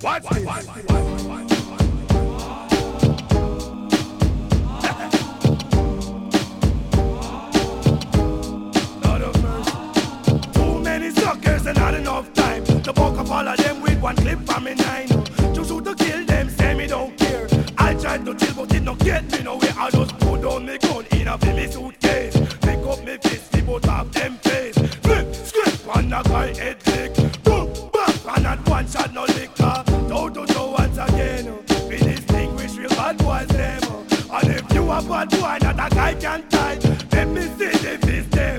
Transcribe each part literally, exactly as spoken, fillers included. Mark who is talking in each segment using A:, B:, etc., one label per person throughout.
A: Watch this. Watch this. Lord of mercy. Too many suckers and not enough time to buck up all of them with one clip from me nine. To shoot to kill them, say me don't care. I tried to chill, but it no get me nowhere. I just put down me gun in a me suitcase. Pick up me fist, the both of them face. Flip, script, one a guy head lick. Boom, back, and not one shot no liquor. Toe to toe once again. We distinguish real bad boys them. And if you a bad boy, not a guy can tie. Let me see the fist them.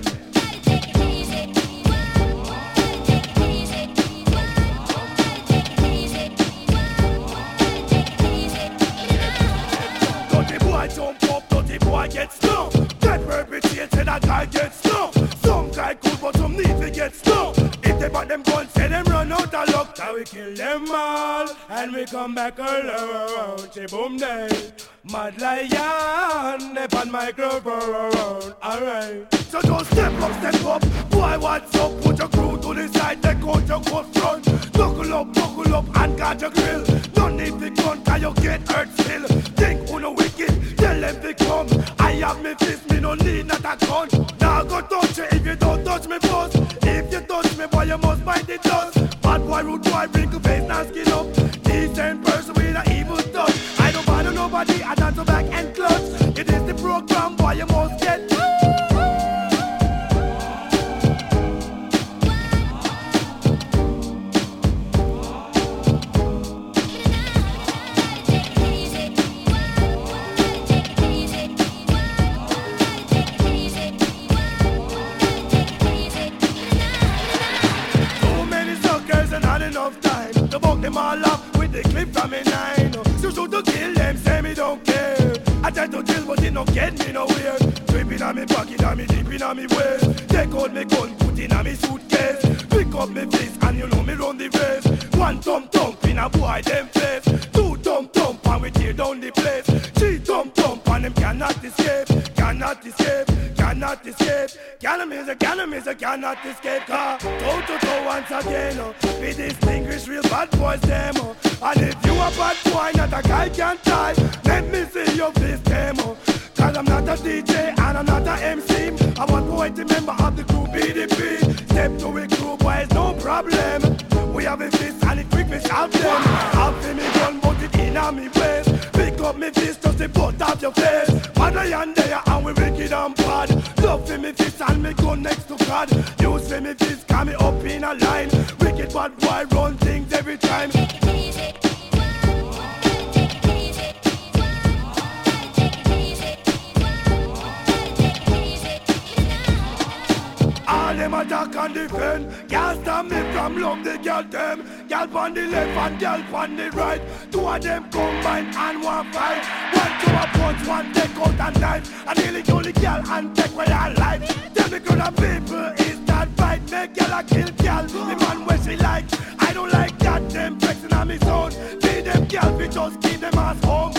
A: Jump up, dirty boy get stung. That perpetrated, a guy get stung. Some guy good, but some need to get stung. If they bought them guns, say them run out of luck. Now we kill them all, and we come back alone. Say boom day, Mad Lion, they on microphone. Alright, so just step up, step up. Boy, what's up? Put your crew to the side, they go to go front. Buckle up, buckle up, and got your grill. Don't need the gun, cause you get hurt still. Think who no wicked, tell them to come. I have me fist, me no need not a gun. Now go touch you if you don't touch me first. If you touch me, boy, you must bite the dust. Bad boy, rude boy, wrinkle face, now skin up. Decent person with an evil touch. I don't bother nobody, I dance back and clutch. It is the program, boy, you must get. Enough time to buck them all up with the clip from me nine. So shoot to kill them, say me don't care. I try to chill, but it don't get me nowhere. Dripping on me pocket, on me deep in on me waist. Take out me gun, put in on me suitcase. Pick up me fist, and you know me run the race. One thump thump in a boy them face. Two thump thump, and we tear down the place. Three thump thump, and them cannot escape. Cannot escape, cannot escape. Cannot miss a, cannot miss a, cannot escape. Car, toe to toe once again. Uh. We distinguish real bad boys them. Uh. And if you a bad boy, not a guy can tie. Let me see your face them. Uh. Cause I'm not a D J and I'm not a M C. I want pointy member of the crew B D P. Step to a crew boys, no problem. We have a fist and it quick me sharp them. I'll feel me gun, but it in on me place. Pick up me fist, just the butt of your face. Mother and there and we wicked and bad. Love for me fist and me gun next to God. Use for me fist, come me up in a line. Wicked bad boy run things every time. All them attack and defend. Girl stop me from love the girl them. Girl on the left and girl on the right. Two of them combine and one fight. One to a punch, one take out a knife. And nearly kill the girl and take away her life. Tell me good of people is that fight. Make girl a kill girl, the man where she like. I don't like that them flexing on me zone. See them girl, we just keep them ass home.